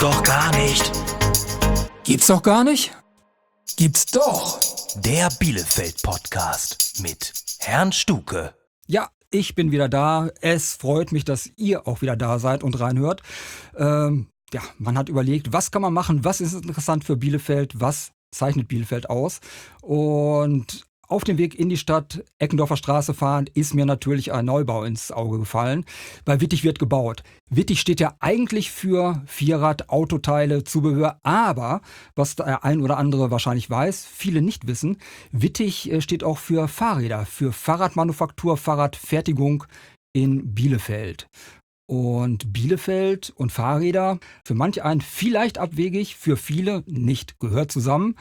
doch gar nicht. Gibt's doch gar nicht? Gibt's doch. Der Bielefeld-Podcast mit Herrn Stuke. Ja, ich bin wieder da. Es freut mich, dass ihr auch wieder da seid und reinhört. Man hat überlegt, was kann man machen, was ist interessant für Bielefeld, was zeichnet Bielefeld aus. Und auf dem Weg in die Stadt, Eckendorfer Straße fahrend, ist mir natürlich ein Neubau ins Auge gefallen. Bei Wittig wird gebaut. Wittig steht ja eigentlich für Vierrad, Autoteile, Zubehör. Aber, was der ein oder andere wahrscheinlich weiß, viele nicht wissen, Wittig steht auch für Fahrräder, für Fahrradmanufaktur, Fahrradfertigung in Bielefeld. Und Bielefeld und Fahrräder, für manch einen vielleicht abwegig, für viele nicht, gehört zusammen.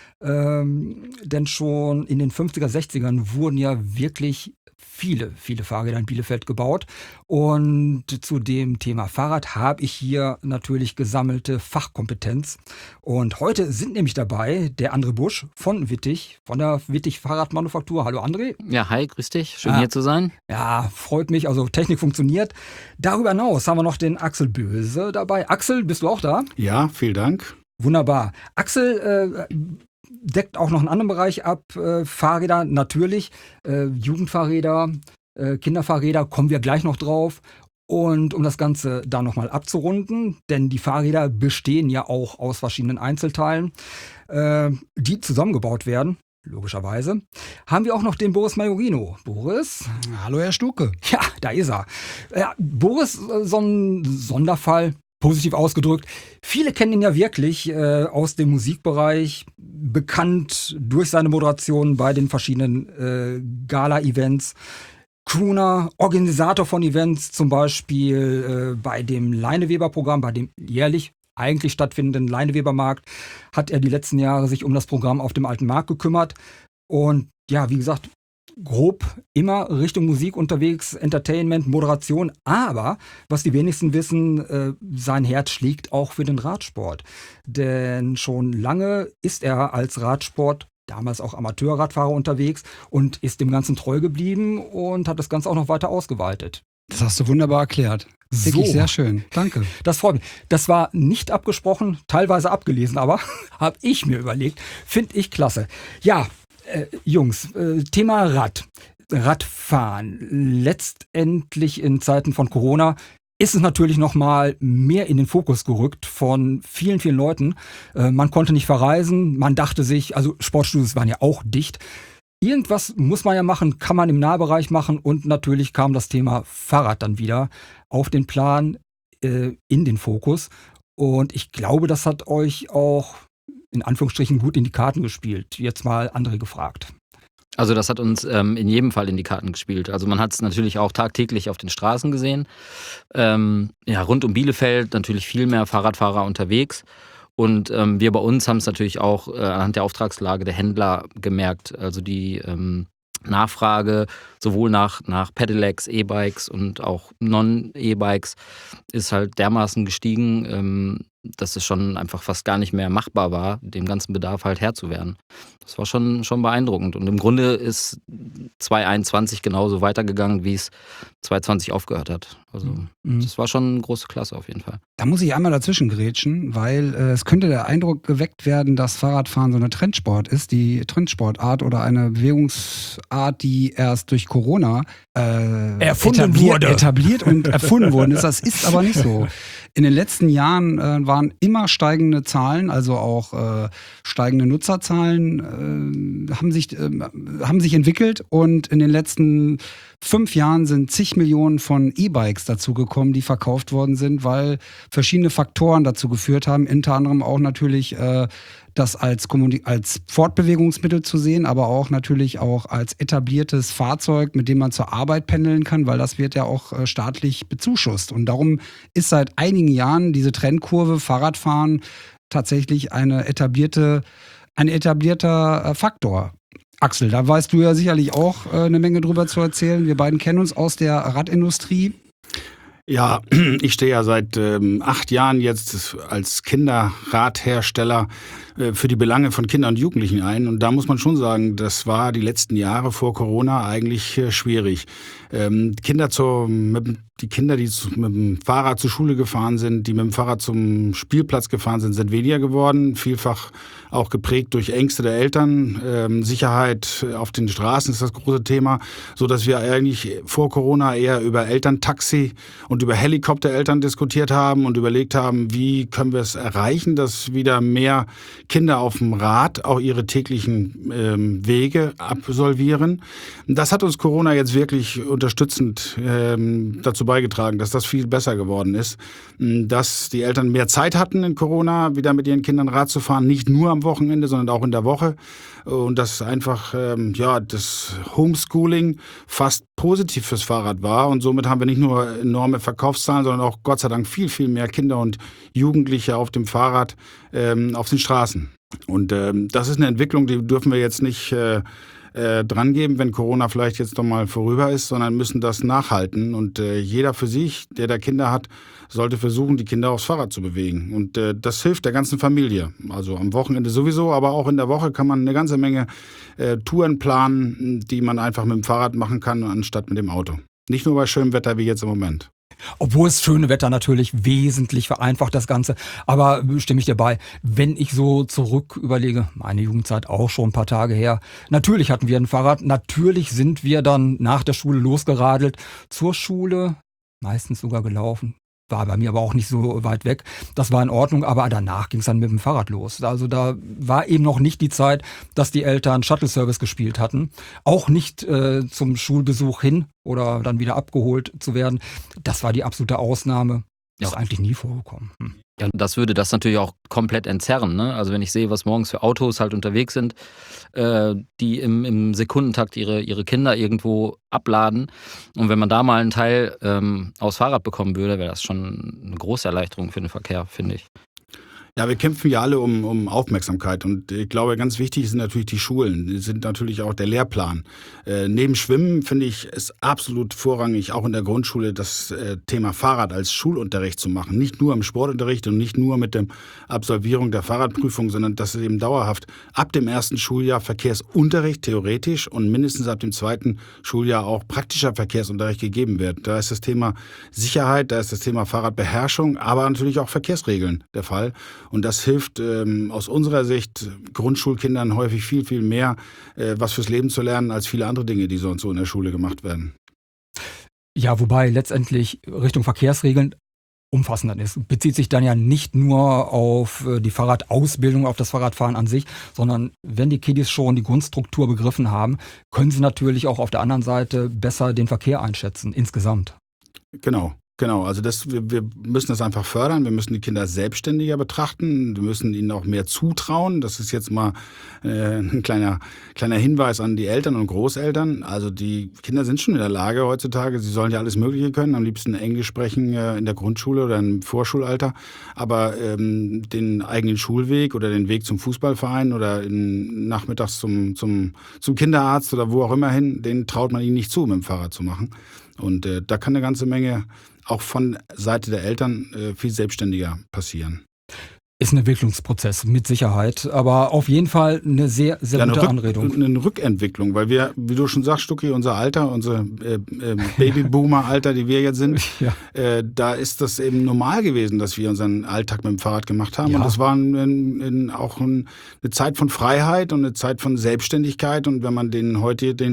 Denn schon in den 50er, 60ern wurden ja wirklich viele Fahrräder in Bielefeld gebaut. Und zu dem Thema Fahrrad habe ich hier natürlich gesammelte Fachkompetenz. Und heute sind nämlich dabei der André Busch von Wittig, von der Wittig Fahrradmanufaktur. Hallo André. Ja, hi, grüß dich. Schön hier zu sein. Ja, freut mich. Also Technik funktioniert. Darüber hinaus haben wir noch den Axel Böse dabei. Axel, bist du auch da? Ja, vielen Dank. Wunderbar. Axel deckt auch noch einen anderen Bereich ab. Fahrräder natürlich, Jugendfahrräder, Kinderfahrräder, kommen wir gleich noch drauf. Und um das Ganze da nochmal abzurunden, denn die Fahrräder bestehen ja auch aus verschiedenen Einzelteilen, die zusammengebaut werden, logischerweise, haben wir auch noch den Boris Majorino. Boris? Hallo Herr Stuke. Ja, da ist er. Ja, Boris, so ein Sonderfall. Positiv ausgedrückt. Viele kennen ihn ja wirklich aus dem Musikbereich, bekannt durch seine Moderation bei den verschiedenen Gala-Events. Crooner, Organisator von Events, zum Beispiel bei dem Leineweber-Programm, bei dem jährlich eigentlich stattfindenden Leineweber-Markt, hat er die letzten Jahre sich um das Programm auf dem Alten Markt gekümmert. Und ja, wie gesagt, grob immer Richtung Musik unterwegs, Entertainment, Moderation, aber was die wenigsten wissen, sein Herz schlägt auch für den Radsport. Denn schon lange ist er als Radsport, damals auch Amateurradfahrer unterwegs und ist dem Ganzen treu geblieben und hat das Ganze auch noch weiter ausgeweitet. Das hast du wunderbar erklärt. Wirklich sehr schön. Danke. Das freut mich. Das war nicht abgesprochen, teilweise abgelesen, aber habe ich mir überlegt. Finde ich klasse. Ja, Jungs, Thema Radfahren. Letztendlich in Zeiten von Corona ist es natürlich noch mal mehr in den Fokus gerückt von vielen Leuten. Man konnte nicht verreisen, man dachte sich, also Sportstudios waren ja auch dicht. Irgendwas muss man ja machen, kann man im Nahbereich machen und natürlich kam das Thema Fahrrad dann wieder auf den Plan, in den Fokus. Und ich glaube, das hat euch auch in Anführungsstrichen gut in die Karten gespielt. Jetzt mal André gefragt. Also das hat uns in jedem Fall in die Karten gespielt. Also man hat es natürlich auch tagtäglich auf den Straßen gesehen. Rund um Bielefeld natürlich viel mehr Fahrradfahrer unterwegs. Und wir bei uns haben es natürlich auch anhand der Auftragslage der Händler gemerkt. Also die Nachfrage sowohl nach Pedelecs, E-Bikes und auch Non-E-Bikes ist halt dermaßen gestiegen, dass es schon einfach fast gar nicht mehr machbar war, dem ganzen Bedarf halt Herr zu werden. Das war schon beeindruckend. Und im Grunde ist 2021 genauso weitergegangen, wie es 2020 aufgehört hat. Also das war schon eine große Klasse auf jeden Fall. Da muss ich einmal dazwischen grätschen, weil es könnte der Eindruck geweckt werden, dass Fahrradfahren so eine Trendsport Trendsportart oder eine Bewegungsart, die erst durch Corona etabliert und erfunden worden ist. Das ist aber nicht so. In den letzten Jahren waren immer steigende Zahlen, also auch steigende Nutzerzahlen haben sich entwickelt und in den letzten 5 Jahren sind zig Millionen von E-Bikes dazugekommen, die verkauft worden sind, weil verschiedene Faktoren dazu geführt haben, unter anderem auch natürlich das als Fortbewegungsmittel zu sehen, aber auch natürlich auch als etabliertes Fahrzeug, mit dem man zur Arbeit pendeln kann, weil das wird ja auch staatlich bezuschusst. Und darum ist seit einigen Jahren diese Trendkurve Fahrradfahren tatsächlich ein etablierter Faktor. Axel, da weißt du ja sicherlich auch eine Menge drüber zu erzählen. Wir beiden kennen uns aus der Radindustrie. Ja, ich stehe ja seit 8 Jahren jetzt als Kinderradhersteller für die Belange von Kindern und Jugendlichen ein. Und da muss man schon sagen, das war die letzten Jahre vor Corona eigentlich schwierig. Die Kinder, die mit dem Fahrrad zur Schule gefahren sind, die mit dem Fahrrad zum Spielplatz gefahren sind weniger geworden. Vielfach auch geprägt durch Ängste der Eltern. Sicherheit auf den Straßen ist das große Thema, so dass wir eigentlich vor Corona eher über Elterntaxi und über Helikoptereltern diskutiert haben und überlegt haben, wie können wir es erreichen, dass wieder mehr Kinder auf dem Rad auch ihre täglichen Wege absolvieren. Das hat uns Corona jetzt wirklich unterstützend dazu beigetragen, dass das viel besser geworden ist, dass die Eltern mehr Zeit hatten in Corona, wieder mit ihren Kindern Rad zu fahren, nicht nur am Wochenende, sondern auch in der Woche, und dass einfach das Homeschooling fast positiv fürs Fahrrad war, und somit haben wir nicht nur enorme Verkaufszahlen, sondern auch Gott sei Dank viel, viel mehr Kinder und Jugendliche auf dem Fahrrad auf den Straßen. Und das ist eine Entwicklung, die dürfen wir jetzt nicht dran geben, wenn Corona vielleicht jetzt doch mal vorüber ist, sondern müssen das nachhalten. Und jeder für sich, der da Kinder hat, sollte versuchen, die Kinder aufs Fahrrad zu bewegen. Und das hilft der ganzen Familie. Also am Wochenende sowieso, aber auch in der Woche kann man eine ganze Menge Touren planen, die man einfach mit dem Fahrrad machen kann, anstatt mit dem Auto. Nicht nur bei schönem Wetter wie jetzt im Moment. Obwohl das schöne Wetter natürlich wesentlich vereinfacht das Ganze. Aber stimme ich dir bei, wenn ich so zurück überlege, meine Jugendzeit auch schon ein paar Tage her. Natürlich hatten wir ein Fahrrad, natürlich sind wir dann nach der Schule losgeradelt zur Schule, meistens sogar gelaufen. War bei mir aber auch nicht so weit weg. Das war in Ordnung, aber danach ging es dann mit dem Fahrrad los. Also da war eben noch nicht die Zeit, dass die Eltern Shuttle-Service gespielt hatten. Auch nicht zum Schulbesuch hin oder dann wieder abgeholt zu werden. Das war die absolute Ausnahme. Ist eigentlich nie vorgekommen. Ja, und das würde das natürlich auch komplett entzerren, ne? Also wenn ich sehe, was morgens für Autos halt unterwegs sind, die im Sekundentakt ihre Kinder irgendwo abladen. Und wenn man da mal einen Teil aufs Fahrrad bekommen würde, wäre das schon eine große Erleichterung für den Verkehr, finde ich. Ja, wir kämpfen ja alle um Aufmerksamkeit, und ich glaube, ganz wichtig sind natürlich die Schulen, die sind natürlich auch der Lehrplan. Neben Schwimmen finde ich es absolut vorrangig, auch in der Grundschule das Thema Fahrrad als Schulunterricht zu machen. Nicht nur im Sportunterricht und nicht nur mit der Absolvierung der Fahrradprüfung, sondern dass es eben dauerhaft ab dem ersten Schuljahr Verkehrsunterricht theoretisch und mindestens ab dem zweiten Schuljahr auch praktischer Verkehrsunterricht gegeben wird. Da ist das Thema Sicherheit, da ist das Thema Fahrradbeherrschung, aber natürlich auch Verkehrsregeln der Fall. Und das hilft aus unserer Sicht Grundschulkindern häufig viel, viel mehr, was fürs Leben zu lernen, als viele andere Dinge, die sonst so in der Schule gemacht werden. Ja, wobei letztendlich Richtung Verkehrsregeln umfassender ist. Bezieht sich dann ja nicht nur auf die Fahrradausbildung, auf das Fahrradfahren an sich, sondern wenn die Kiddies schon die Grundstruktur begriffen haben, können sie natürlich auch auf der anderen Seite besser den Verkehr einschätzen, insgesamt. Genau, also wir müssen das einfach fördern, wir müssen die Kinder selbstständiger betrachten, wir müssen ihnen auch mehr zutrauen. Das ist jetzt mal ein kleiner Hinweis an die Eltern und Großeltern. Also die Kinder sind schon in der Lage heutzutage, sie sollen ja alles Mögliche können, am liebsten Englisch sprechen in der Grundschule oder im Vorschulalter, aber den eigenen Schulweg oder den Weg zum Fußballverein oder nachmittags zum Kinderarzt oder wo auch immer hin, den traut man ihnen nicht zu, mit dem Fahrrad zu machen. Und da kann eine ganze Menge auch von Seite der Eltern viel selbstständiger passieren. Ist ein Entwicklungsprozess, mit Sicherheit, aber auf jeden Fall eine sehr, sehr gute Anregung. Eine Rückentwicklung, weil wir, wie du schon sagst, Stucki, unser Alter, unser Babyboomer-Alter, die wir jetzt sind, da ist das eben normal gewesen, dass wir unseren Alltag mit dem Fahrrad gemacht haben. Ja. Und das war auch eine Zeit von Freiheit und eine Zeit von Selbstständigkeit. Und wenn man den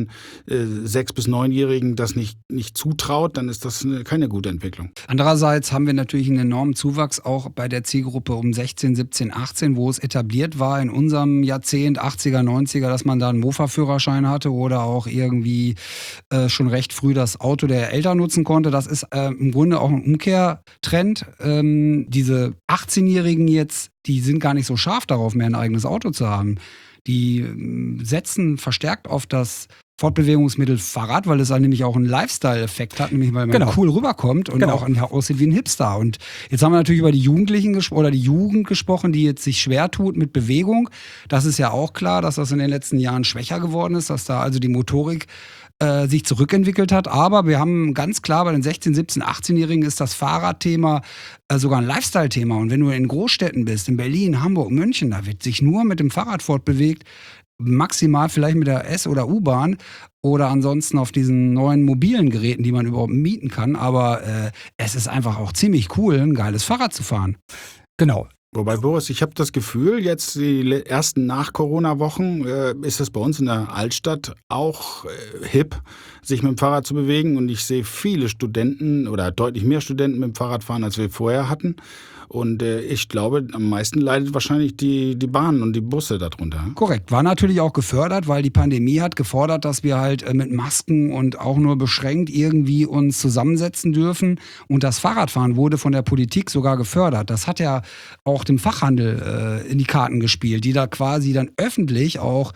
6- bis 9-Jährigen das nicht zutraut, dann ist das keine gute Entwicklung. Andererseits haben wir natürlich einen enormen Zuwachs auch bei der Zielgruppe um 16, 17, 18, wo es etabliert war in unserem Jahrzehnt, 80er, 90er, dass man da einen Mofa-Führerschein hatte oder auch irgendwie schon recht früh das Auto der Eltern nutzen konnte. Das ist im Grunde auch ein Umkehrtrend. Diese 18-Jährigen jetzt, die sind gar nicht so scharf darauf, mehr ein eigenes Auto zu haben. Die setzen verstärkt auf das Fortbewegungsmittel Fahrrad, weil es dann nämlich auch einen Lifestyle-Effekt hat, nämlich weil man cool rüberkommt und auch aussieht wie ein Hipster. Und jetzt haben wir natürlich über die Jugendlichen oder die Jugend gesprochen, die jetzt sich schwer tut mit Bewegung. Das ist ja auch klar, dass das in den letzten Jahren schwächer geworden ist, dass da also die Motorik sich zurückentwickelt hat. Aber wir haben ganz klar bei den 16-, 17-, 18-Jährigen ist das Fahrradthema sogar ein Lifestyle-Thema. Und wenn du in Großstädten bist, in Berlin, Hamburg, München, da wird sich nur mit dem Fahrrad fortbewegt, maximal vielleicht mit der S- oder U-Bahn oder ansonsten auf diesen neuen mobilen Geräten, die man überhaupt mieten kann. Aber es ist einfach auch ziemlich cool, ein geiles Fahrrad zu fahren. Genau. Wobei, Boris, ich habe das Gefühl, jetzt die ersten Nach-Corona-Wochen ist es bei uns in der Altstadt auch hip, sich mit dem Fahrrad zu bewegen. Und ich sehe viele Studenten oder deutlich mehr Studenten mit dem Fahrrad fahren, als wir vorher hatten. Und ich glaube, am meisten leidet wahrscheinlich die Bahn und die Busse darunter. Korrekt. War natürlich auch gefördert, weil die Pandemie hat gefordert, dass wir halt mit Masken und auch nur beschränkt irgendwie uns zusammensetzen dürfen. Und das Fahrradfahren wurde von der Politik sogar gefördert. Das hat ja auch dem Fachhandel in die Karten gespielt, die da quasi dann öffentlich auch,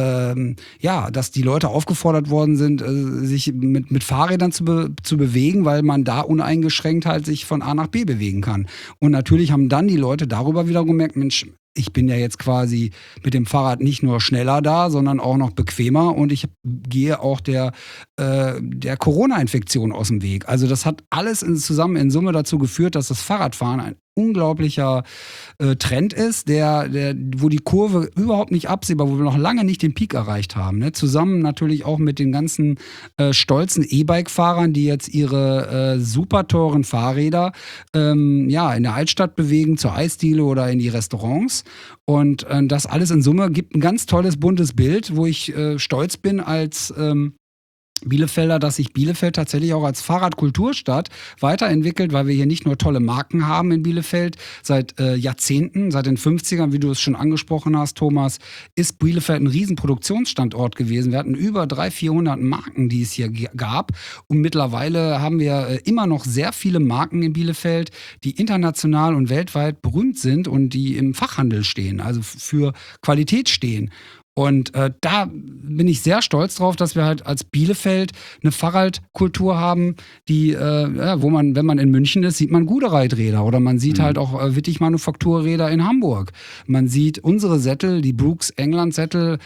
dass die Leute aufgefordert worden sind, sich mit Fahrrädern zu bewegen, weil man da uneingeschränkt halt sich von A nach B bewegen kann. Und natürlich haben dann die Leute darüber wieder gemerkt, Mensch, ich bin ja jetzt quasi mit dem Fahrrad nicht nur schneller da, sondern auch noch bequemer und ich gehe auch der Corona-Infektion aus dem Weg. Also das hat alles zusammen in Summe dazu geführt, dass das Fahrradfahren ein unglaublicher Trend ist, wo die Kurve überhaupt nicht absehbar, wo wir noch lange nicht den Peak erreicht haben. Ne? Zusammen natürlich auch mit den ganzen stolzen E-Bike-Fahrern, die jetzt ihre super teuren Fahrräder in der Altstadt bewegen, zur Eisdiele oder in die Restaurants. Und das alles in Summe gibt ein ganz tolles, buntes Bild, wo ich stolz bin als Bielefelder, dass sich Bielefeld tatsächlich auch als Fahrradkulturstadt weiterentwickelt, weil wir hier nicht nur tolle Marken haben in Bielefeld. Seit Jahrzehnten, seit den 50ern, wie du es schon angesprochen hast, Thomas, ist Bielefeld ein Riesenproduktionsstandort gewesen. Wir hatten über 300-400 Marken, die es hier gab. Und mittlerweile haben wir immer noch sehr viele Marken in Bielefeld, die international und weltweit berühmt sind und die im Fachhandel stehen, also für Qualität stehen. Und da bin ich sehr stolz drauf, dass wir halt als Bielefeld eine Fahrradkultur haben, die, wo man, wenn man in München ist, sieht man Gudereiträder oder man sieht halt auch Wittig-Manufakturräder in Hamburg. Man sieht unsere Sättel, die Brooks England Sättel,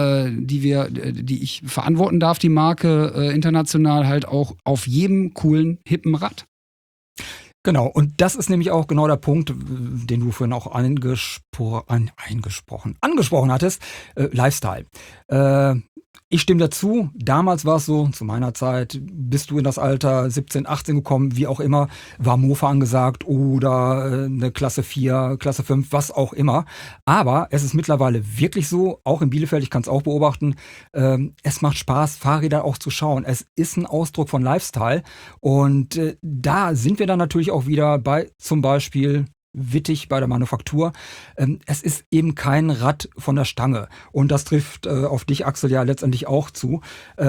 die ich verantworten darf, die Marke international halt auch auf jedem coolen, hippen Rad. Genau, und das ist nämlich auch genau der Punkt, den du vorhin auch angesprochen hattest, Lifestyle. Ich stimme dazu, damals war es so, zu meiner Zeit, bist du in das Alter 17, 18 gekommen, wie auch immer, war Mofa angesagt oder eine Klasse 4, Klasse 5, was auch immer. Aber es ist mittlerweile wirklich so, auch in Bielefeld, ich kann es auch beobachten, es macht Spaß, Fahrräder auch zu schauen. Es ist ein Ausdruck von Lifestyle und da sind wir dann natürlich auch wieder bei zum Beispiel Wittig bei der Manufaktur. Es ist eben kein Rad von der Stange. Und das trifft auf dich, Axel, ja letztendlich auch zu.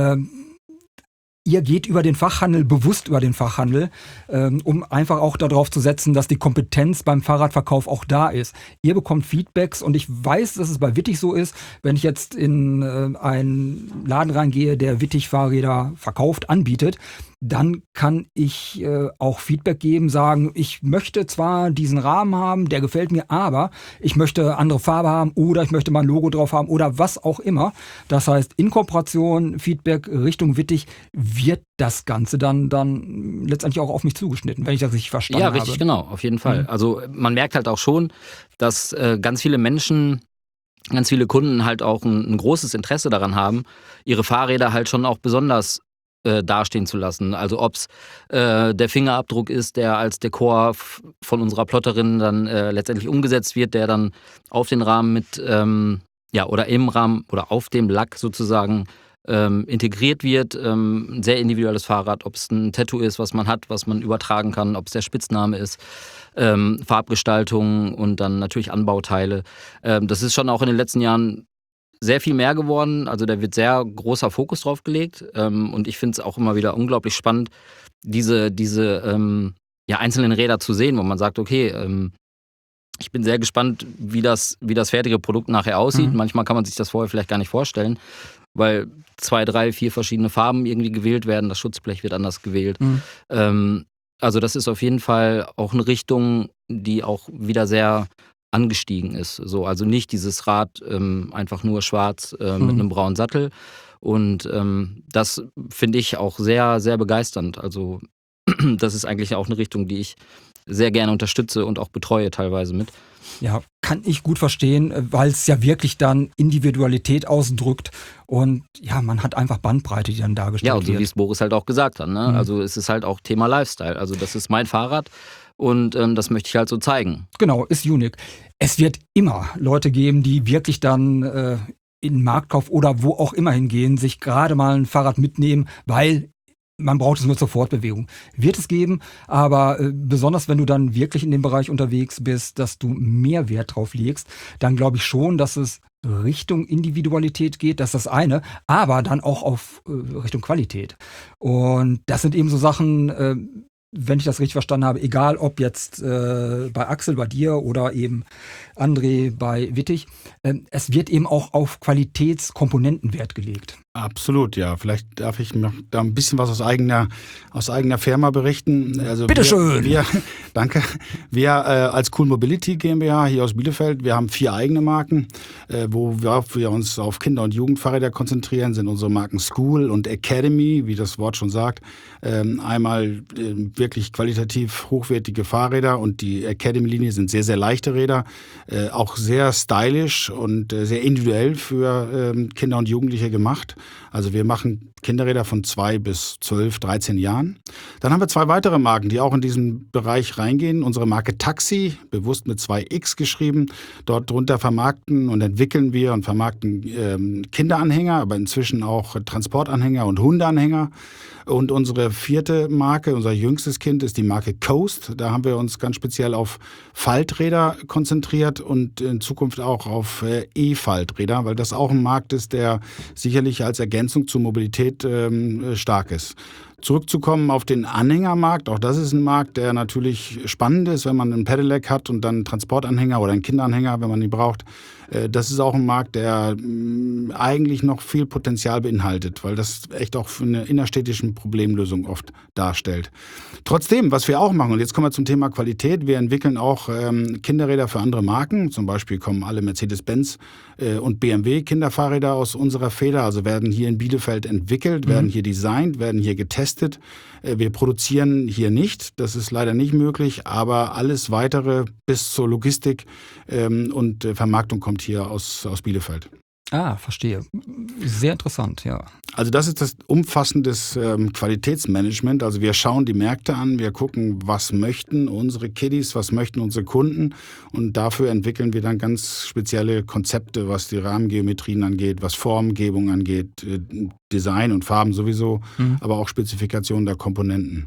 Ihr geht über den Fachhandel, bewusst über den Fachhandel, um einfach auch darauf zu setzen, dass die Kompetenz beim Fahrradverkauf auch da ist. Ihr bekommt Feedbacks und ich weiß, dass es bei Wittig so ist, wenn ich jetzt in einen Laden reingehe, der Wittig-Fahrräder verkauft, anbietet, dann kann ich auch Feedback geben, sagen, ich möchte zwar diesen Rahmen haben, der gefällt mir, aber ich möchte andere Farbe haben oder ich möchte mal ein Logo drauf haben oder was auch immer. Das heißt, in Kooperation, Feedback Richtung Wittig wird das Ganze dann letztendlich auch auf mich zugeschnitten, wenn ich das richtig verstanden habe. Ja, richtig, genau, auf jeden Fall. Also man merkt halt auch schon, dass ganz viele Menschen, ganz viele Kunden halt auch ein großes Interesse daran haben, ihre Fahrräder halt schon auch besonders dastehen zu lassen. Also ob es der Fingerabdruck ist, der als Dekor von unserer Plotterin dann letztendlich umgesetzt wird, der dann auf den Rahmen mit, oder im Rahmen oder auf dem Lack sozusagen integriert wird. Ein sehr individuelles Fahrrad, ob es ein Tattoo ist, was man hat, was man übertragen kann, ob es der Spitzname ist, Farbgestaltung und dann natürlich Anbauteile. Das ist schon auch in den letzten Jahren sehr viel mehr geworden, also da wird sehr großer Fokus drauf gelegt und ich finde es auch immer wieder unglaublich spannend, diese einzelnen Räder zu sehen, wo man sagt, okay, ich bin sehr gespannt, wie das fertige Produkt nachher aussieht. Manchmal kann man sich das vorher vielleicht gar nicht vorstellen, weil 2, 3, 4 verschiedene Farben irgendwie gewählt werden, das Schutzblech wird anders gewählt. Also das ist auf jeden Fall auch eine Richtung, die auch wieder sehr angestiegen ist. So, also nicht dieses Rad einfach nur schwarz mit einem braunen Sattel. Und das finde ich auch sehr, sehr begeisternd. Also das ist eigentlich auch eine Richtung, die ich sehr gerne unterstütze und auch betreue teilweise mit. Ja, kann ich gut verstehen, weil es ja wirklich dann Individualität ausdrückt und ja, man hat einfach Bandbreite, die dann dargestellt Ja, und so wie wird. es Boris halt auch gesagt hat, ne? Also es ist halt auch Thema Lifestyle. Also das ist mein Fahrrad und das möchte ich halt so zeigen. Genau, ist unique. Es wird immer Leute geben, die wirklich dann in den Marktkauf oder wo auch immer hingehen, sich gerade mal ein Fahrrad mitnehmen, weil man braucht es nur zur Fortbewegung. Wird es geben, aber besonders wenn du dann wirklich in dem Bereich unterwegs bist, dass du mehr Wert drauf legst, dann glaube ich schon, dass es Richtung Individualität geht, das ist das eine, aber dann auch auf Richtung Qualität. Und das sind eben so Sachen, wenn ich das richtig verstanden habe, egal ob jetzt bei Axel, bei dir oder eben André bei Wittig, es wird eben auch auf Qualitätskomponenten Wert gelegt. Absolut, ja. Vielleicht darf ich noch da ein bisschen was aus eigener Firma berichten. Also Bitteschön. Danke. Wir als Cool Mobility GmbH hier aus Bielefeld, wir haben 4 eigene Marken, wo wir uns auf Kinder- und Jugendfahrräder konzentrieren, sind unsere Marken School und Academy, wie das Wort schon sagt. Einmal wirklich qualitativ hochwertige Fahrräder und die Academy-Linie sind sehr, sehr leichte Räder, auch sehr stylisch und sehr individuell für Kinder und Jugendliche gemacht. Also wir machen Kinderräder von 2 bis 12, 13 Jahren. Dann haben wir 2 weitere Marken, die auch in diesen Bereich reingehen. Unsere Marke Taxi, bewusst mit 2X geschrieben. Dort drunter vermarkten und entwickeln wir und vermarkten Kinderanhänger, aber inzwischen auch Transportanhänger und Hundeanhänger. Und unsere 4. Marke, unser jüngstes Kind, ist die Marke Coast. Da haben wir uns ganz speziell auf Falträder konzentriert und in Zukunft auch auf E-Falträder, weil das auch ein Markt ist, der sicherlich als Ergänzung zur Mobilität stark ist. Zurückzukommen auf den Anhängermarkt, auch das ist ein Markt, der natürlich spannend ist, wenn man einen Pedelec hat und dann einen Transportanhänger oder einen Kinderanhänger, wenn man ihn braucht. Das ist auch ein Markt, der eigentlich noch viel Potenzial beinhaltet, weil das echt auch für eine innerstädtische Problemlösung oft darstellt. Trotzdem, was wir auch machen, und jetzt kommen wir zum Thema Qualität, wir entwickeln auch Kinderräder für andere Marken. Zum Beispiel kommen alle Mercedes-Benz und BMW Kinderfahrräder aus unserer Feder, also werden hier in Bielefeld entwickelt, werden hier designt, werden hier getestet. Wir produzieren hier nicht, das ist leider nicht möglich, aber alles Weitere bis zur Logistik und Vermarktung kommt hier aus Bielefeld. Ah, verstehe. Sehr interessant, ja. Also das ist das umfassendes Qualitätsmanagement. Also wir schauen die Märkte an, wir gucken, was möchten unsere Kiddies, was möchten unsere Kunden und dafür entwickeln wir dann ganz spezielle Konzepte, was die Rahmengeometrien angeht, was Formgebung angeht, Design und Farben sowieso, aber auch Spezifikationen der Komponenten.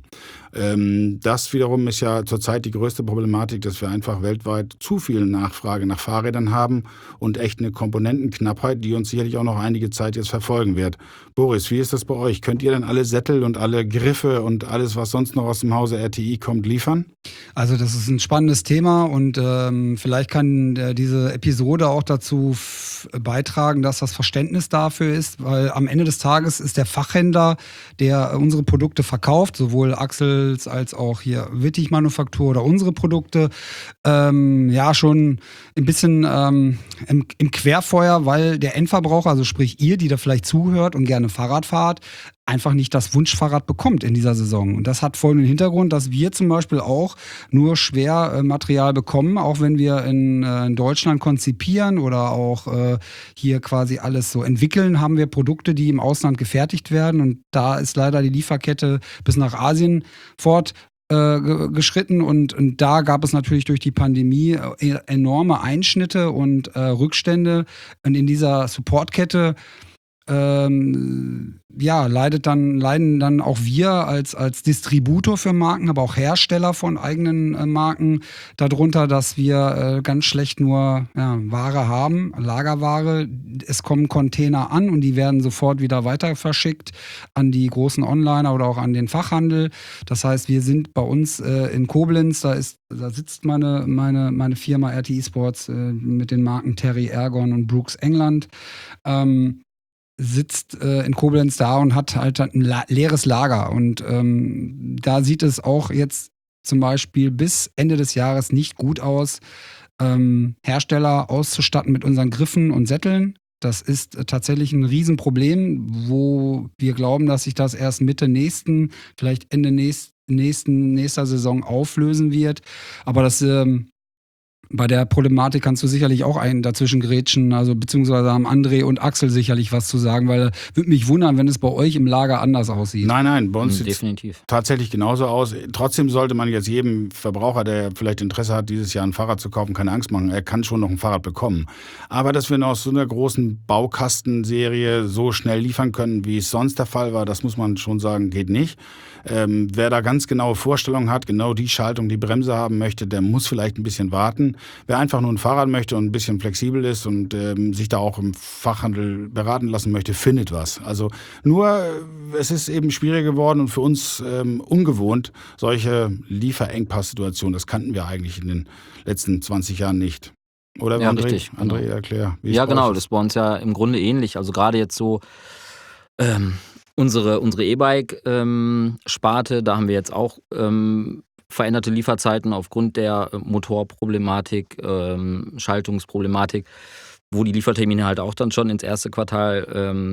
Das wiederum ist ja zurzeit die größte Problematik, dass wir einfach weltweit zu viel Nachfrage nach Fahrrädern haben und echt eine Komponentenknappheit, die uns sicherlich auch noch einige Zeit jetzt verfolgen wird. Boris, wie ist das bei euch? Könnt ihr denn alle Sättel und alle Griffe und alles, was sonst noch aus dem Hause RTI kommt, liefern? Also das ist ein spannendes Thema und vielleicht kann diese Episode auch dazu beitragen, dass das Verständnis dafür ist, weil am Ende des Tages ist der Fachhändler, der unsere Produkte verkauft, sowohl Axels als auch hier Wittig Manufaktur oder unsere Produkte, ja schon ein bisschen im Querfeuer, weil der Endverbraucher, also sprich ihr, die da vielleicht zuhört und gerne Fahrrad fahrt, einfach nicht das Wunschfahrrad bekommt in dieser Saison. Und das hat folgenden Hintergrund, dass wir zum Beispiel auch nur schwer Material bekommen, auch wenn wir in Deutschland konzipieren oder auch hier quasi alles so entwickeln, haben wir Produkte, die im Ausland gefertigt werden. Und da ist leider die Lieferkette bis nach Asien geschritten und da gab es natürlich durch die Pandemie enorme Einschnitte und Rückstände. Und in dieser Supportkette ja, leiden dann auch wir als Distributor für Marken, aber auch Hersteller von eigenen Marken darunter, dass wir ganz schlecht nur Ware haben, Lagerware. Es kommen Container an und die werden sofort wieder weiter verschickt an die großen Onliner oder auch an den Fachhandel. Das heißt, wir sind bei uns in Koblenz, da sitzt meine Firma RTI Sports mit den Marken Terry Ergon und Brooks England. Sitzt in Koblenz da und hat halt ein leeres Lager. Und da sieht es auch jetzt zum Beispiel bis Ende des Jahres nicht gut aus, Hersteller auszustatten mit unseren Griffen und Sätteln. Das ist tatsächlich ein Riesenproblem, wo wir glauben, dass sich das erst Mitte vielleicht Ende nächster Saison auflösen wird. Aber das bei der Problematik kannst du sicherlich auch einen dazwischen grätschen, also beziehungsweise haben André und Axel sicherlich was zu sagen, weil würde mich wundern, wenn es bei euch im Lager anders aussieht. Nein, bei uns sieht es definitiv tatsächlich genauso aus. Trotzdem sollte man jetzt jedem Verbraucher, der vielleicht Interesse hat, dieses Jahr ein Fahrrad zu kaufen, keine Angst machen. Er kann schon noch ein Fahrrad bekommen. Aber dass wir aus so einer großen Baukastenserie so schnell liefern können, wie es sonst der Fall war, das muss man schon sagen, geht nicht. Wer da ganz genaue Vorstellungen hat, genau die Schaltung, die Bremse haben möchte, der muss vielleicht ein bisschen warten. Wer einfach nur ein Fahrrad möchte und ein bisschen flexibel ist und sich da auch im Fachhandel beraten lassen möchte, findet was. Also nur, es ist eben schwieriger geworden und für uns ungewohnt, solche Lieferengpass-Situationen, das kannten wir eigentlich in den letzten 20 Jahren nicht. Oder Ja, André? richtig, genau. André, erklär. Wie es Ja, bei genau, euch das ist. ist bei uns ja im Grunde ähnlich. Also gerade jetzt so unsere E-Bike-Sparte, da haben wir jetzt auch veränderte Lieferzeiten aufgrund der Motorproblematik, Schaltungsproblematik, wo die Liefertermine halt auch dann schon ins erste Quartal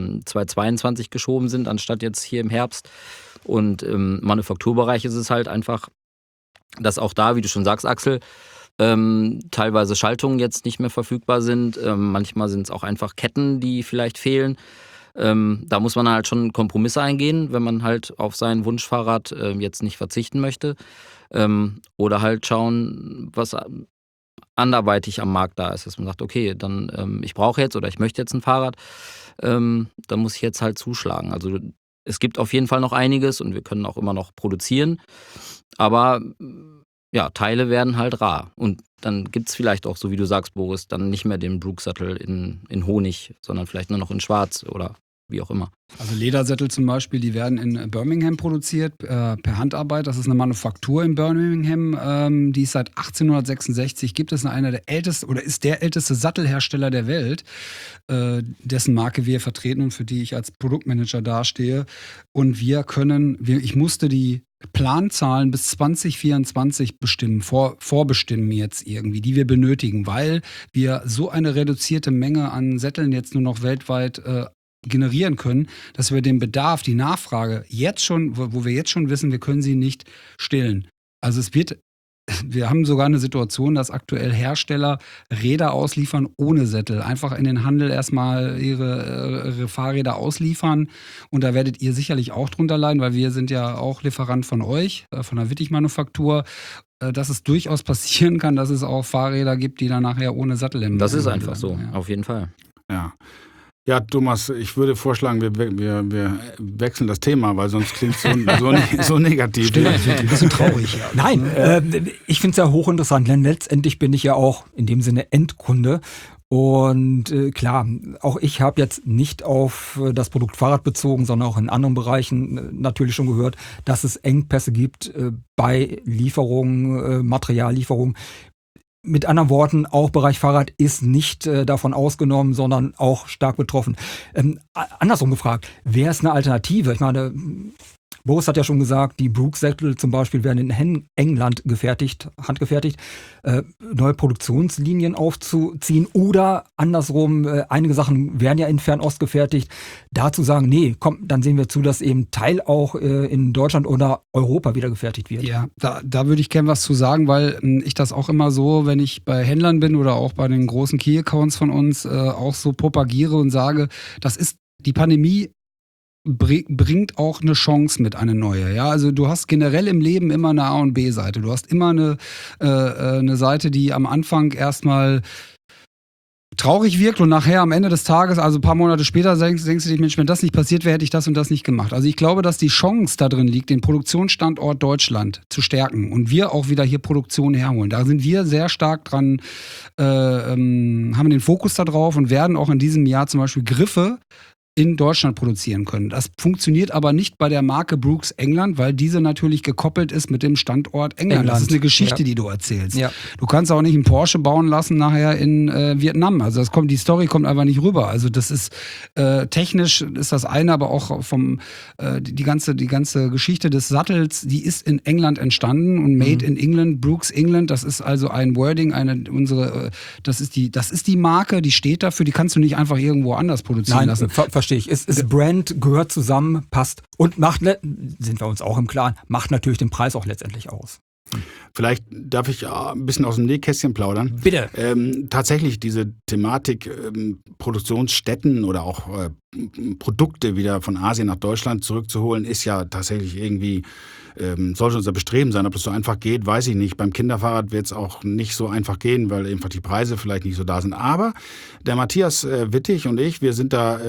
2022 geschoben sind, anstatt jetzt hier im Herbst. Und im Manufakturbereich ist es halt einfach, dass auch da, wie du schon sagst, Axel, teilweise Schaltungen jetzt nicht mehr verfügbar sind. Manchmal sind es auch einfach Ketten, die vielleicht fehlen. Da muss man halt schon Kompromisse eingehen, wenn man halt auf sein Wunschfahrrad jetzt nicht verzichten möchte. Oder halt schauen, was anderweitig am Markt da ist. Dass man sagt, okay, dann ich brauche jetzt oder ich möchte jetzt ein Fahrrad, dann muss ich jetzt halt zuschlagen. Also es gibt auf jeden Fall noch einiges und wir können auch immer noch produzieren. Aber ja, Teile werden halt rar. Und dann gibt es vielleicht auch, so wie du sagst, Boris, dann nicht mehr den Brooks-Sattel in Honig, sondern vielleicht nur noch in Schwarz oder wie auch immer. Also Ledersättel zum Beispiel, die werden in Birmingham produziert, per Handarbeit. Das ist eine Manufaktur in Birmingham, die ist seit 1866, gibt es einer der ältesten oder ist der älteste Sattelhersteller der Welt, dessen Marke wir vertreten und für die ich als Produktmanager dastehe. Und ich musste die Planzahlen bis 2024 bestimmen, vorbestimmen jetzt irgendwie, die wir benötigen, weil wir so eine reduzierte Menge an Sätteln jetzt nur noch weltweit generieren können, dass wir den Bedarf, die Nachfrage jetzt schon, wo wir jetzt schon wissen, wir können sie nicht stillen. Also wir haben sogar eine Situation, dass aktuell Hersteller Räder ausliefern ohne Sättel. Einfach in den Handel erstmal ihre Fahrräder ausliefern. Und da werdet ihr sicherlich auch drunter leiden, weil wir sind ja auch Lieferant von euch, von der Wittig-Manufaktur, dass es durchaus passieren kann, dass es auch Fahrräder gibt, die dann nachher ohne Sattel im Das ist im einfach so, ja. auf jeden Fall. Ja. Ja, Thomas, ich würde vorschlagen, wir wechseln das Thema, weil sonst klingt es so negativ. Stimmt, das wird ein bisschen traurig. Ja. Nein, ich finde es ja hochinteressant, denn letztendlich bin ich ja auch in dem Sinne Endkunde. Und klar, auch ich habe jetzt nicht auf das Produkt Fahrrad bezogen, sondern auch in anderen Bereichen natürlich schon gehört, dass es Engpässe gibt bei Lieferungen, Materiallieferungen. Mit anderen Worten, auch Bereich Fahrrad ist nicht davon ausgenommen, sondern auch stark betroffen. Andersrum gefragt, wäre es eine Alternative? Ich meine, Boris hat ja schon gesagt, die Brooks-Sättel zum Beispiel werden in England handgefertigt, neue Produktionslinien aufzuziehen oder andersrum, einige Sachen werden ja in Fernost gefertigt, dazu sagen, nee, komm, dann sehen wir zu, dass eben Teil auch in Deutschland oder Europa wieder gefertigt wird. Ja, da würde ich gerne was zu sagen, weil ich das auch immer so, wenn ich bei Händlern bin oder auch bei den großen Key-Accounts von uns auch so propagiere und sage, das ist die Pandemie bringt auch eine Chance mit, eine neue. Ja, also du hast generell im Leben immer eine A- und B-Seite. Du hast immer eine Seite, die am Anfang erstmal traurig wirkt und nachher am Ende des Tages, also ein paar Monate später, denkst du dich, Mensch, wenn das nicht passiert wäre, hätte ich das und das nicht gemacht. Also ich glaube, dass die Chance da drin liegt, den Produktionsstandort Deutschland zu stärken und wir auch wieder hier Produktion herholen. Da sind wir sehr stark dran, haben den Fokus da drauf und werden auch in diesem Jahr zum Beispiel Griffe in Deutschland produzieren können. Das funktioniert aber nicht bei der Marke Brooks England, weil diese natürlich gekoppelt ist mit dem Standort England. Das ist eine Geschichte, die du erzählst. Ja. Du kannst auch nicht einen Porsche bauen lassen nachher in Vietnam. Also die Story kommt einfach nicht rüber. Also das ist technisch ist das eine, aber auch die ganze Geschichte des Sattels, die ist in England entstanden und Made in England, Brooks England, das ist also ein Wording, das ist die Marke, die steht dafür, die kannst du nicht einfach irgendwo anders produzieren lassen. Verstehe ich. Es ist Brand, gehört zusammen, passt und sind wir uns auch im Klaren, macht natürlich den Preis auch letztendlich aus. Vielleicht darf ich ein bisschen aus dem Nähkästchen plaudern. Bitte. Tatsächlich diese Thematik Produktionsstätten oder auch Produkte wieder von Asien nach Deutschland zurückzuholen, ist ja tatsächlich irgendwie, sollte unser Bestreben sein. Ob das so einfach geht, weiß ich nicht. Beim Kinderfahrrad wird es auch nicht so einfach gehen, weil einfach die Preise vielleicht nicht so da sind. Aber der Matthias Wittig und ich, wir sind da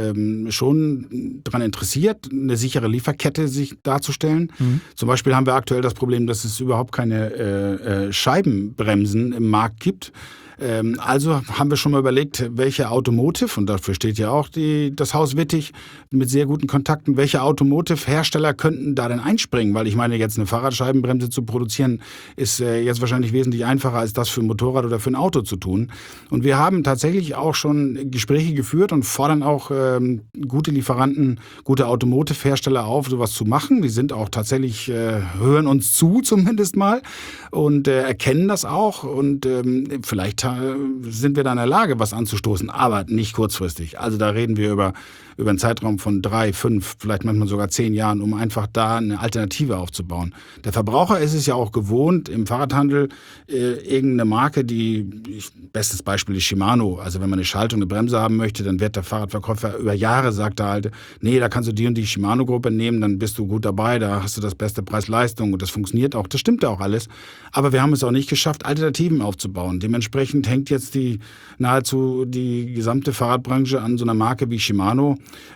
schon daran interessiert, eine sichere Lieferkette sich darzustellen. Zum Beispiel haben wir aktuell das Problem, dass es überhaupt keine Scheibenbremsen im Markt gibt. Also haben wir schon mal überlegt, welche Automotive, und dafür steht ja auch das Haus Wittig mit sehr guten Kontakten, welche Automotive-Hersteller könnten da denn einspringen? Weil ich meine, jetzt eine Fahrradscheibenbremse zu produzieren, ist jetzt wahrscheinlich wesentlich einfacher, als das für ein Motorrad oder für ein Auto zu tun. Und wir haben tatsächlich auch schon Gespräche geführt und fordern auch gute Lieferanten, gute Automotive-Hersteller auf, sowas zu machen. Die sind auch tatsächlich, hören uns zu zumindest mal und erkennen das auch und vielleicht sind wir da in der Lage, was anzustoßen, aber nicht kurzfristig. Also da reden wir über einen Zeitraum von 3, 5, vielleicht manchmal sogar 10 Jahren, um einfach da eine Alternative aufzubauen. Der Verbraucher ist es ja auch gewohnt, im Fahrradhandel irgendeine Marke, bestes Beispiel ist Shimano, also wenn man eine Schaltung, eine Bremse haben möchte, dann wird der Fahrradverkäufer über Jahre, sagt er halt, nee, da kannst du die und die Shimano-Gruppe nehmen, dann bist du gut dabei, da hast du das beste Preis-Leistung und das funktioniert auch, das stimmt ja auch alles, aber wir haben es auch nicht geschafft, Alternativen aufzubauen. Dementsprechend hängt jetzt nahezu die gesamte Fahrradbranche an so einer Marke wie Shimano,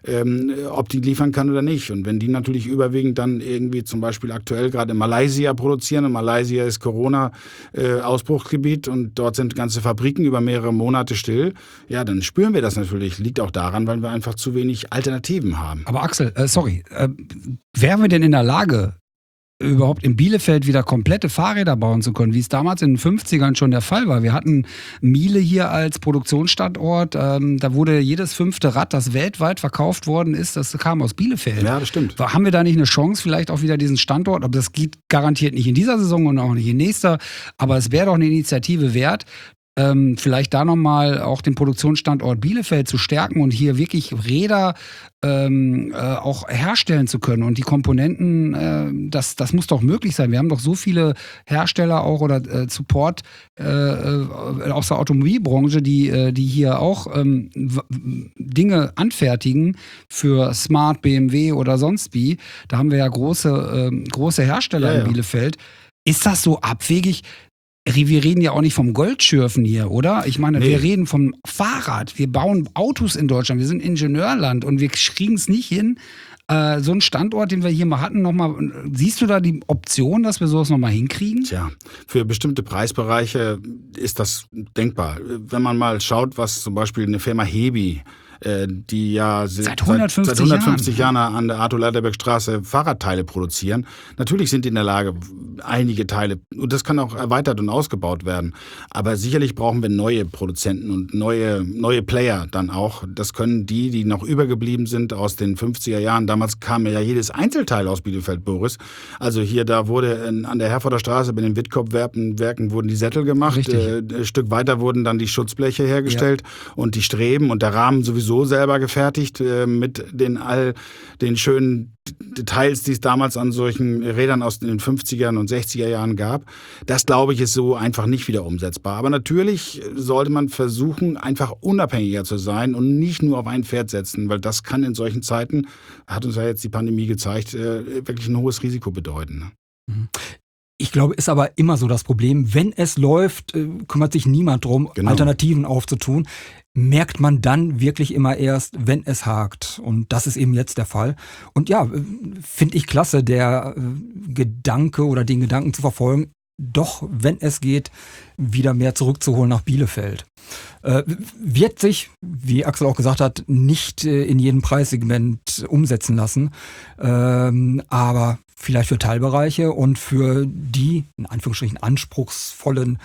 ob die liefern kann oder nicht. Und wenn die natürlich überwiegend dann irgendwie zum Beispiel aktuell gerade in Malaysia produzieren, und Malaysia ist Corona-Ausbruchsgebiet und dort sind ganze Fabriken über mehrere Monate still, ja, dann spüren wir das natürlich. Liegt auch daran, weil wir einfach zu wenig Alternativen haben. Aber Axel, wären wir denn in der Lage, überhaupt in Bielefeld wieder komplette Fahrräder bauen zu können, wie es damals in den 50ern schon der Fall war. Wir hatten Miele hier als Produktionsstandort, da wurde jedes 5. Rad, das weltweit verkauft worden ist, das kam aus Bielefeld. Ja, das stimmt. Haben wir da nicht eine Chance, vielleicht auch wieder diesen Standort, aber das geht garantiert nicht in dieser Saison und auch nicht in nächster, aber es wäre doch eine Initiative wert, vielleicht da nochmal auch den Produktionsstandort Bielefeld zu stärken und hier wirklich Räder auch herstellen zu können. Und die Komponenten, das muss doch möglich sein. Wir haben doch so viele Hersteller auch oder Support aus der Automobilbranche, die hier auch Dinge anfertigen für Smart, BMW oder sonst wie. Da haben wir ja große Hersteller in Bielefeld. Ist das so abwegig? Wir reden ja auch nicht vom Goldschürfen hier, oder? Ich meine, wir reden vom Fahrrad. Wir bauen Autos in Deutschland. Wir sind Ingenieurland und wir kriegen es nicht hin, so einen Standort, den wir hier mal hatten, nochmal. Siehst du da die Option, dass wir sowas nochmal hinkriegen? Tja, für bestimmte Preisbereiche ist das denkbar. Wenn man mal schaut, was zum Beispiel eine Firma Hebi, die ja seit 150 Jahren an der Arthur-Leiderberg-Straße Fahrradteile produzieren. Natürlich sind die in der Lage, einige Teile, und das kann auch erweitert und ausgebaut werden. Aber sicherlich brauchen wir neue Produzenten und neue Player dann auch. Das können die noch übergeblieben sind aus den 50er Jahren. Damals kam ja jedes Einzelteil aus Bielefeld, Boris. Also da wurde an der Herforder Straße bei den Wittkopp-Werken wurden die Sättel gemacht. Ein Stück weiter wurden dann die Schutzbleche hergestellt und die Streben und der Rahmen sowieso selber gefertigt mit den schönen Details, die es damals an solchen Rädern aus den 50er und 60er Jahren gab. Das, glaube ich, ist so einfach nicht wieder umsetzbar. Aber natürlich sollte man versuchen, einfach unabhängiger zu sein und nicht nur auf ein Pferd setzen, weil das kann in solchen Zeiten, hat uns ja jetzt die Pandemie gezeigt, wirklich ein hohes Risiko bedeuten. Ich glaube, ist aber immer so das Problem, wenn es läuft, kümmert sich niemand drum, Alternativen aufzutun. Merkt man dann wirklich immer erst, wenn es hakt. Und das ist eben jetzt der Fall. Und ja, finde ich klasse, der Gedanke oder den Gedanken zu verfolgen, doch, wenn es geht, wieder mehr zurückzuholen nach Bielefeld. Wird sich, wie Axel auch gesagt hat, nicht in jedem Preissegment umsetzen lassen, aber vielleicht für Teilbereiche und für die, in Anführungsstrichen, anspruchsvollen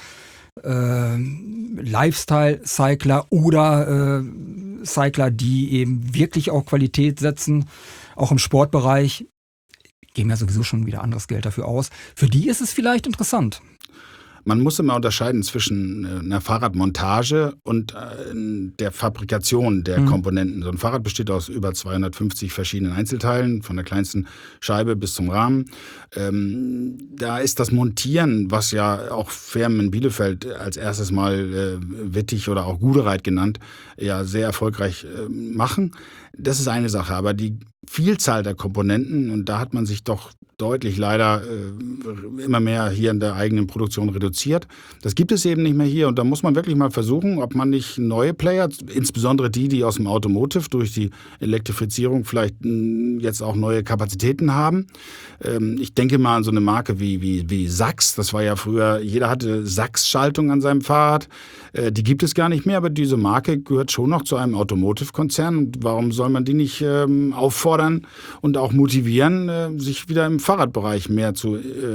Lifestyle-Cycler oder Cycler, die eben wirklich auch Qualität setzen, auch im Sportbereich, geben ja sowieso schon wieder anderes Geld dafür aus. Für die ist es vielleicht interessant. Man muss immer unterscheiden zwischen einer Fahrradmontage und der Fabrikation der Komponenten. So ein Fahrrad besteht aus über 250 verschiedenen Einzelteilen, von der kleinsten Scheibe bis zum Rahmen. Da ist das Montieren, was ja auch Firmen in Bielefeld als erstes mal Wittig oder auch Gudereit genannt, ja sehr erfolgreich machen. Das ist eine Sache, aber die Vielzahl der Komponenten, und da hat man sich doch deutlich leider immer mehr hier in der eigenen Produktion reduziert. Das gibt es eben nicht mehr hier, und da muss man wirklich mal versuchen, ob man nicht neue Player, insbesondere die aus dem Automotive durch die Elektrifizierung vielleicht jetzt auch neue Kapazitäten haben. Ich denke mal an so eine Marke wie Sachs, das war ja früher, jeder hatte Sachs-Schaltung an seinem Fahrrad. Die gibt es gar nicht mehr, aber diese Marke gehört schon noch zu einem Automotive-Konzern. Und warum soll man die nicht auffordern und auch motivieren, sich wieder im Fahrradbereich mehr zu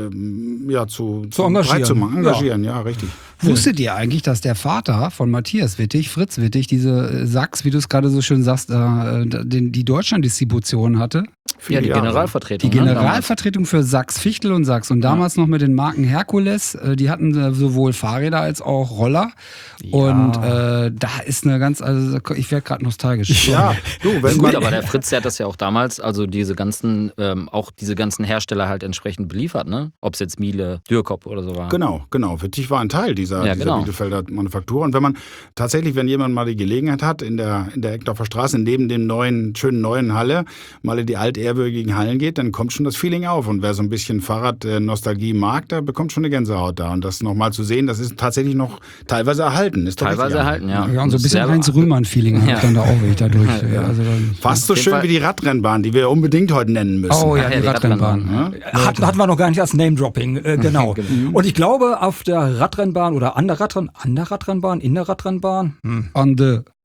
engagieren? Ja, richtig. Wusstet ihr eigentlich, dass der Vater von Matthias Wittig, Fritz Wittig, diese Sachs, wie du es gerade so schön sagst, die Deutschland-Distribution hatte? Ja, die Generalvertretung. Die Generalvertretung für Sachs, Fichtel und Sachs. Und damals noch mit den Marken Herkules. Die hatten sowohl Fahrräder als auch Roller. Ja. Und da ist eine ganz, also ich werde gerade nostalgisch. Ja, gut, aber der Fritz, der hat das ja auch damals, also diese ganzen Hersteller halt entsprechend beliefert, ne? Ob es jetzt Miele, Dürkop oder so war. Genau. Wittig war ein Teil dieser Bielefelder Manufaktur. Und wenn man tatsächlich, wenn jemand mal die Gelegenheit hat, in der Eckdorfer Straße, neben dem schönen neuen Halle, mal in die altehrwürdigen Hallen geht, dann kommt schon das Feeling auf. Und wer so ein bisschen Fahrradnostalgie mag, der bekommt schon eine Gänsehaut da. Und das nochmal zu sehen, das ist tatsächlich noch teilweise erhalten. Ist teilweise erhalten, ja. Ja, und so ein bisschen Heinz-Rühmann-Feeling habe ich dann da auch, wenn ich da durch. Ja. Also fast so schön wie die Radrennbahn, die wir unbedingt heute nennen müssen. Oh ja, die Radrennbahn. Hatten wir noch gar nicht als Name-Dropping, genau. Und ich glaube, auf der Radrennbahn oder in der Radrennbahn, On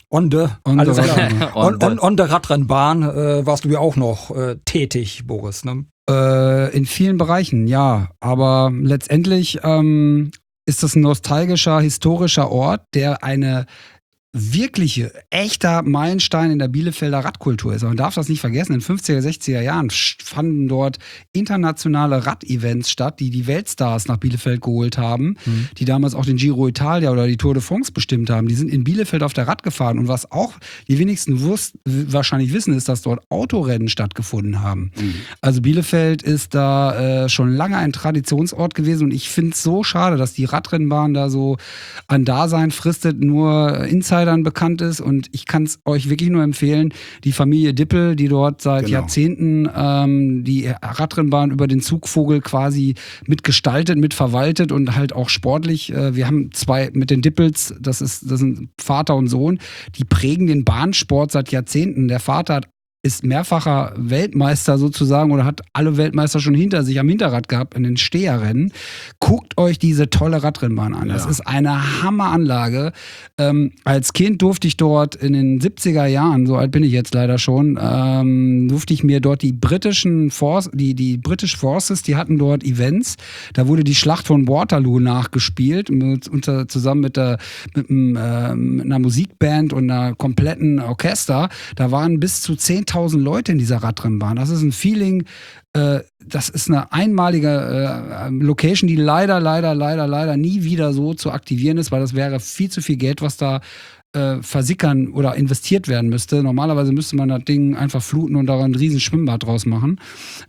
der Radrennbahn warst du ja auch noch tätig, Boris, ne? In vielen Bereichen, ja. Aber letztendlich ist das ein nostalgischer, historischer Ort, der eine wirkliche, echter Meilenstein in der Bielefelder Radkultur ist. Man darf das nicht vergessen, in den 50er, 60er Jahren fanden dort internationale Radevents statt, die Weltstars nach Bielefeld geholt haben, die damals auch den Giro Italia oder die Tour de France bestimmt haben. Die sind in Bielefeld auf der Rad gefahren, und was auch die wenigsten wahrscheinlich wissen, ist, dass dort Autorennen stattgefunden haben. Also Bielefeld ist da schon lange ein Traditionsort gewesen, und ich finde es so schade, dass die Radrennbahn da so an Dasein fristet, nur Insidern bekannt ist, und ich kann es euch wirklich nur empfehlen, die Familie Dippel, die dort seit Jahrzehnten die Radrennbahn über den Zugvogel quasi mitgestaltet, mitverwaltet und halt auch sportlich. Wir haben zwei mit den Dippels, das sind Vater und Sohn, die prägen den Bahnsport seit Jahrzehnten. Der Vater ist mehrfacher Weltmeister sozusagen oder hat alle Weltmeister schon hinter sich am Hinterrad gehabt in den Steherrennen. Guckt euch diese tolle Radrennbahn an. Das ist eine Hammeranlage. Als Kind durfte ich dort in den 70er Jahren, so alt bin ich jetzt leider schon, durfte ich mir dort die British Forces, die hatten dort Events. Da wurde die Schlacht von Waterloo nachgespielt, zusammen mit einer Musikband und einer kompletten Orchester. Da waren bis zu 10.000 Leute in dieser Radrennbahn. Das ist ein Feeling, das ist eine einmalige Location, die leider nie wieder so zu aktivieren ist, weil das wäre viel zu viel Geld, was da versickern oder investiert werden müsste. Normalerweise müsste man das Ding einfach fluten und daran ein riesen Schwimmbad draus machen.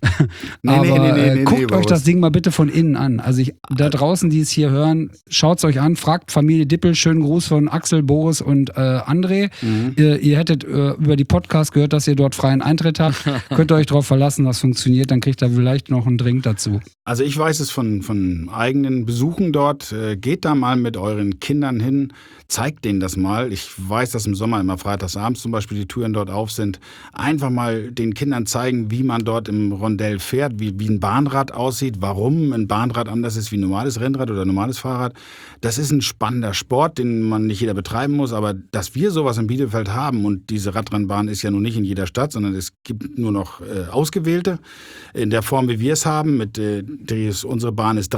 Guckt euch das Ding mal bitte von innen an. Also da draußen, die es hier hören, schaut es euch an, fragt Familie Dippel, schönen Gruß von Axel, Boris und André. Ihr hättet über die Podcast gehört, dass ihr dort freien Eintritt habt. Könnt ihr euch darauf verlassen, das funktioniert, dann kriegt ihr vielleicht noch einen Drink dazu. Also ich weiß es von eigenen Besuchen dort. Geht da mal mit euren Kindern hin, zeigt denen das mal. Ich weiß, dass im Sommer immer freitagsabends zum Beispiel die Touren dort auf sind. Einfach mal den Kindern zeigen, wie man dort im Rondell fährt, wie ein Bahnrad aussieht, warum ein Bahnrad anders ist wie ein normales Rennrad oder ein normales Fahrrad. Das ist ein spannender Sport, den man nicht jeder betreiben muss, aber dass wir sowas in Bielefeld haben und diese Radrennbahn ist ja nun nicht in jeder Stadt, sondern es gibt nur noch ausgewählte in der Form, wie wir es haben. Unsere Bahn ist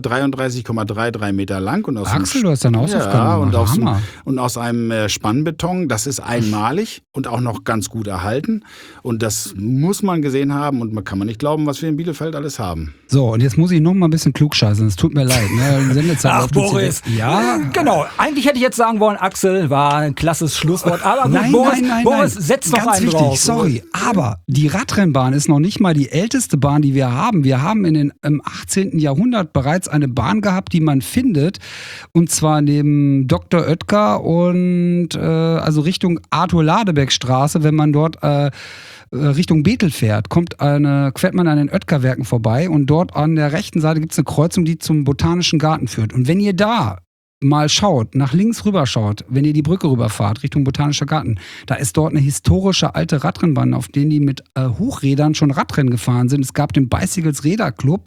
333,33 Meter lang. Und Axel, du hast deine Hausaufgaben gemacht. Und aus einem Spannbeton. Das ist einmalig und auch noch ganz gut erhalten. Und das muss man gesehen haben und man kann nicht glauben, was wir in Bielefeld alles haben. So, und jetzt muss ich noch mal ein bisschen klugscheißen. Es tut mir leid. Ne? Sendezeit Ach, läuft uns Boris. Ja, Genau. Eigentlich hätte ich jetzt sagen wollen, Axel war ein klasses Schlusswort. Aber gut, Nein, Boris, setz noch Ganz einen wichtig, drauf. sorry. Aber die Radrennbahn ist noch nicht mal die älteste Bahn, die wir haben. Wir haben im 18. Jahrhundert bereits eine Bahn gehabt, die man findet. Und zwar neben Dr. Oetker und also Richtung Arthur-Ladebeck-Straße, wenn man dort Richtung Bethel fährt, fährt man an den Oetker-Werken vorbei und dort an der rechten Seite gibt es eine Kreuzung, die zum Botanischen Garten führt. Und wenn ihr da mal schaut, nach links rüber schaut, wenn ihr die Brücke rüberfahrt, Richtung Botanischer Garten, da ist dort eine historische alte Radrennbahn, auf denen die mit Hochrädern schon Radrennen gefahren sind. Es gab den Bicycles Räderclub,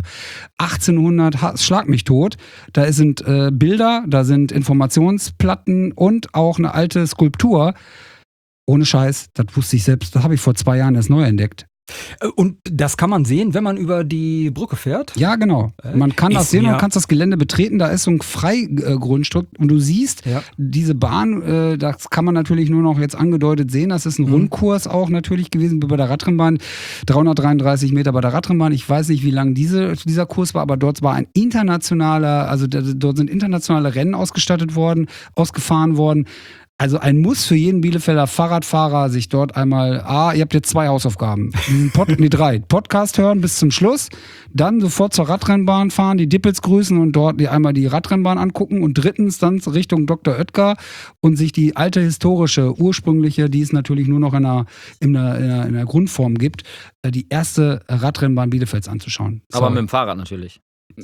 1800, schlag mich tot. Da sind Bilder, da sind Informationsplatten und auch eine alte Skulptur. Ohne Scheiß, das wusste ich selbst, das habe ich vor 2 Jahren erst neu entdeckt. Und das kann man sehen, wenn man über die Brücke fährt? Ja, genau. Man kann das sehen und kannst das Gelände betreten. Da ist so ein Freigrundstück und du siehst, diese Bahn, das kann man natürlich nur noch jetzt angedeutet sehen. Das ist ein Rundkurs auch natürlich gewesen wie bei der Radrennbahn. 333 Meter bei der Radrennbahn. Ich weiß nicht, wie lang dieser Kurs war, aber dort war ein internationaler, also dort sind internationale Rennen ausgefahren worden. Also ein Muss für jeden Bielefelder Fahrradfahrer, sich dort einmal, ihr habt jetzt 2 Hausaufgaben, 3, Podcast hören bis zum Schluss, dann sofort zur Radrennbahn fahren, die Dippels grüßen und dort einmal die Radrennbahn angucken und 3. dann Richtung Dr. Oetker und sich die alte historische, ursprüngliche, die es natürlich nur noch in einer Grundform gibt, die erste Radrennbahn Bielefelds anzuschauen. Aber mit dem Fahrrad natürlich.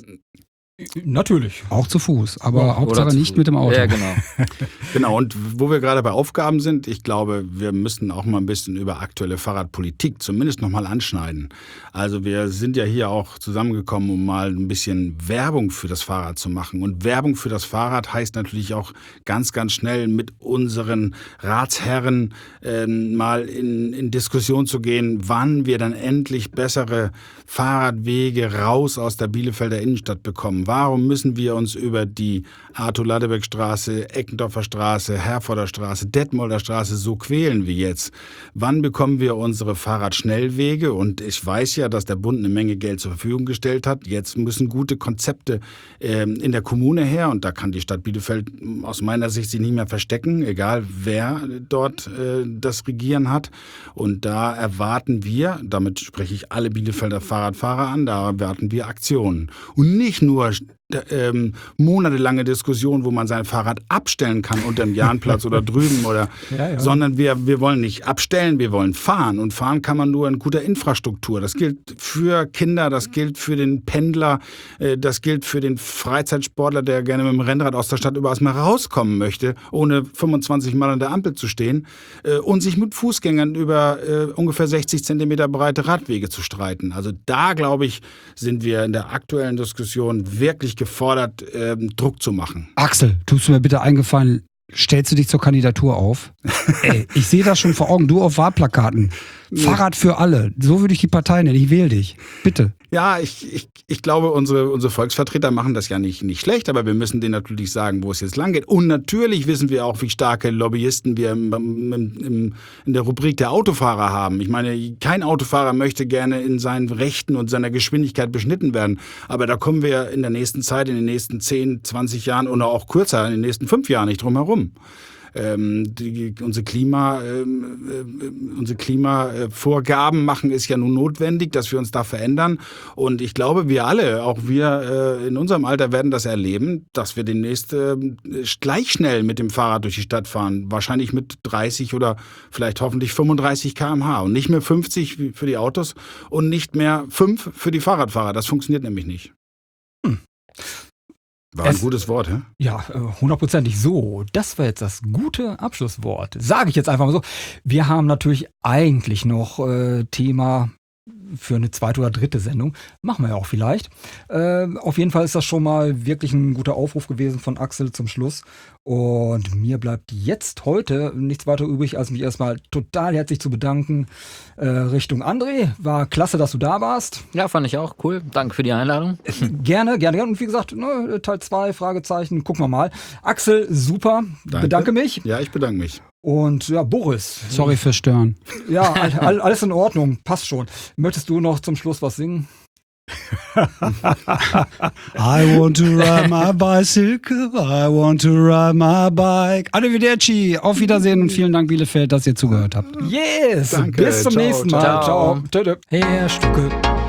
Natürlich. Auch zu Fuß, aber Hauptsache nicht mit dem Auto. Ja, genau. Genau, und wo wir gerade bei Aufgaben sind, ich glaube, wir müssen auch mal ein bisschen über aktuelle Fahrradpolitik zumindest nochmal anschneiden. Also wir sind ja hier auch zusammengekommen, um mal ein bisschen Werbung für das Fahrrad zu machen. Und Werbung für das Fahrrad heißt natürlich auch ganz, ganz schnell mit unseren Ratsherren mal in Diskussion zu gehen, wann wir dann endlich bessere Fahrradwege raus aus der Bielefelder Innenstadt bekommen. Warum müssen wir uns über die Arthur-Ladebeck-Straße, Eckendorfer Straße, Herforder Straße, Detmolder Straße so quälen wie jetzt? Wann bekommen wir unsere Fahrradschnellwege? Und ich weiß ja, dass der Bund eine Menge Geld zur Verfügung gestellt hat. Jetzt müssen gute Konzepte in der Kommune her. Und da kann die Stadt Bielefeld aus meiner Sicht sich nicht mehr verstecken, egal wer dort das Regieren hat. Und da erwarten wir, damit spreche ich alle Bielefelder Fahrradfahrer an, da erwarten wir Aktionen. Und nicht nur monatelange Diskussion, wo man sein Fahrrad abstellen kann unter dem Jahnplatz oder drüben sondern wir wollen nicht abstellen, wir wollen fahren. Und fahren kann man nur in guter Infrastruktur. Das gilt für Kinder, das gilt für den Pendler, das gilt für den Freizeitsportler, der gerne mit dem Rennrad aus der Stadt überall mal rauskommen möchte, ohne 25 Mal an der Ampel zu stehen und sich mit Fußgängern über ungefähr 60 Zentimeter breite Radwege zu streiten. Also da, glaube ich, sind wir in der aktuellen Diskussion wirklich gefordert, Druck zu machen. Axel, tust du mir bitte eingefallen, stellst du dich zur Kandidatur auf? Ey, ich sehe das schon vor Augen, du auf Wahlplakaten. Fahrrad für alle, so würde ich die Partei nennen, ich wähle dich. Bitte. Ja, ich glaube, unsere Volksvertreter machen das ja nicht schlecht, aber wir müssen denen natürlich sagen, wo es jetzt lang geht. Und natürlich wissen wir auch, wie starke Lobbyisten wir in der Rubrik der Autofahrer haben. Ich meine, kein Autofahrer möchte gerne in seinen Rechten und seiner Geschwindigkeit beschnitten werden. Aber da kommen wir in der nächsten Zeit, in den nächsten 10, 20 Jahren oder auch kürzer, in den nächsten 5 Jahren nicht drum herum. Unsere Klimavorgaben machen es ja nun notwendig, dass wir uns da verändern. Und ich glaube, wir alle, auch wir in unserem Alter, werden das erleben, dass wir demnächst gleich schnell mit dem Fahrrad durch die Stadt fahren. Wahrscheinlich mit 30 oder vielleicht hoffentlich 35 km/h und nicht mehr 50 für die Autos und nicht mehr 5 für die Fahrradfahrer. Das funktioniert nämlich nicht. War ein gutes Wort, hä? Ja, 100%ig so. Das war jetzt das gute Abschlusswort. Sage ich jetzt einfach mal so. Wir haben natürlich eigentlich noch Thema für eine zweite oder dritte Sendung. Machen wir ja auch vielleicht. Auf jeden Fall ist das schon mal wirklich ein guter Aufruf gewesen von Axel zum Schluss. Und mir bleibt jetzt heute nichts weiter übrig, als mich erstmal total herzlich zu bedanken Richtung André. War klasse, dass du da warst. Ja, fand ich auch cool. Danke für die Einladung. Gerne. Und wie gesagt, Teil 2, Fragezeichen, gucken wir mal. Axel, super. Danke. Bedanke mich. Ja, ich bedanke mich. Und ja, Boris. Sorry fürs Stören. Ja, alles in Ordnung. Passt schon. Möchtest du noch zum Schluss was singen? I want to ride my bicycle, I want to ride my bike. Arrivederci, auf Wiedersehen und vielen Dank Bielefeld, dass ihr zugehört habt. Yes, Danke, bis zum ciao, nächsten Mal. ciao. Ciao. Herr Stucke.